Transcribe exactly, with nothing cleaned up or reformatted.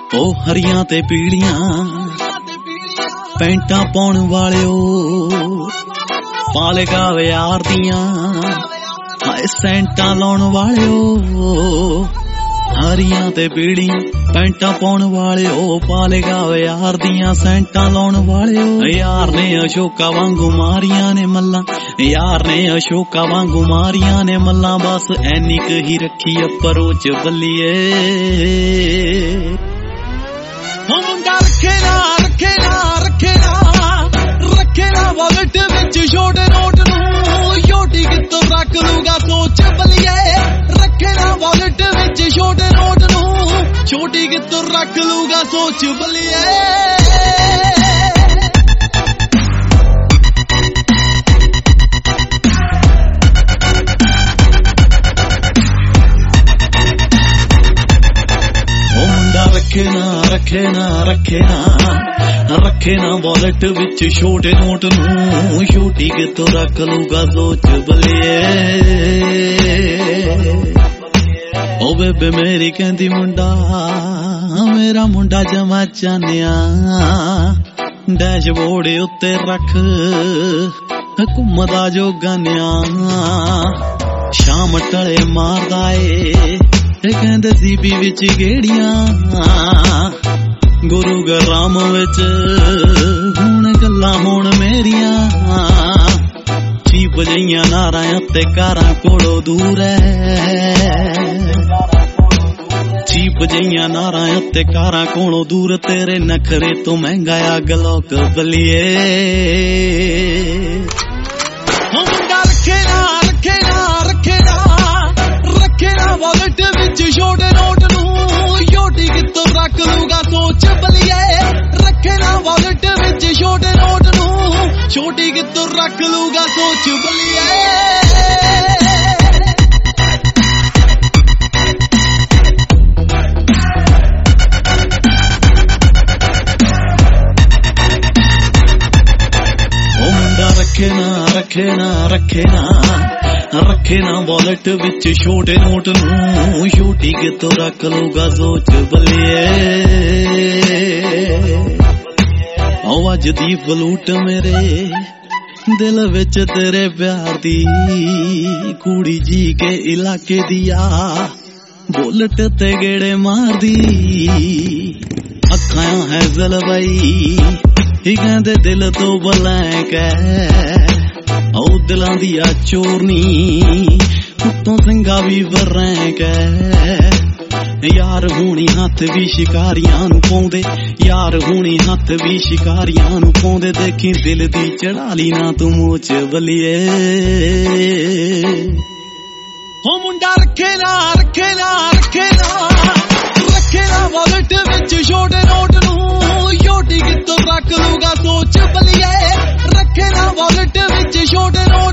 ओ हरियां ते पीलियां पैंटां पाउण वालिओ पाले गावे यार दियां हाय सेंटां लाउण वालिओ हरियां ते पीलियां पैंटां पाउण वालिओ पाले गावे यार दियां सेंटां लाउण वालिओ यार ने अशोका वांगू मारियां ने मल्लां यार ने अशोका वांगू मारियां ने मल्लां बस ऐनी क ही रखी अपरोच बल्लिए मुंडा रखे ना रखे ना रखे ना रखे ना वॉलेट विच छोटे नोट नूं छोटी कितों रख लूगा सोच बलिए रखे ना वॉलेट विच छोटे नोट नूं छोटी कितों रख लूगा सोच बलिए रखे ना रखे ना रखे ना रखे ना वॉलेट विच छोटे नोट नूं छोटी कितों रख लूगा सोच बलिए ओ बेबे मेरी कहंदी मुंडा मेरा मुंडा जमा चानिया डैशबोर्ड उत्ते रख घुमदा जो गानिया शाम टले मारदा ए कहंदे सीपी विच गेड़ियां गुरु ग्राम विच हुण गल्लां होण मेरियां चीप जइयां नारां ते कारां कोलों दूर चीप जइयां नारां ते कारां कोलों दूर तेरे नखरे तो महंगा आ गलोक बलिए मुंडा रखे ना रखे ना रखे ना रखे ना वॉलेट विच छोटे नोट नूं छोटी कितों रख लूगा सोच बलिए रखे ना वॉलेट विच छोटे नोट नूं छोटी कितों रख लूगा सोच बलिए ओ मुंडा रखे ना रखे ना रखे ना रखे ना वॉलेट विच छोटे नोट नूं छोटी कितों रख लूगा सोच बलिए अज दी फलूट मेरे दिल विच तेरे प्यार दी कुड़ी जी के इलाके दिया बुलेट ते गेड़े मार दी अखां है जलवाई ही कहंदे दिल तो ब्लैंक है ओ दिलां दिया चोरनी उत्तों सिंगा भी बरैंक यार हुणी हथ भी शिकारियां नूं पाउंदे यार हुणी हथ भी शिकारियां नूं पाउंदे देखी दिल दी चढ़ाली ना तू मोच बलिए हो मुंडा रखे ना रखे ना रखे ना रखे ना वॉलेट विच छोटे नोट नूं छोटी कितों रख लूगा सोच बलिए रखे ना वॉलेट विच छोटे नोट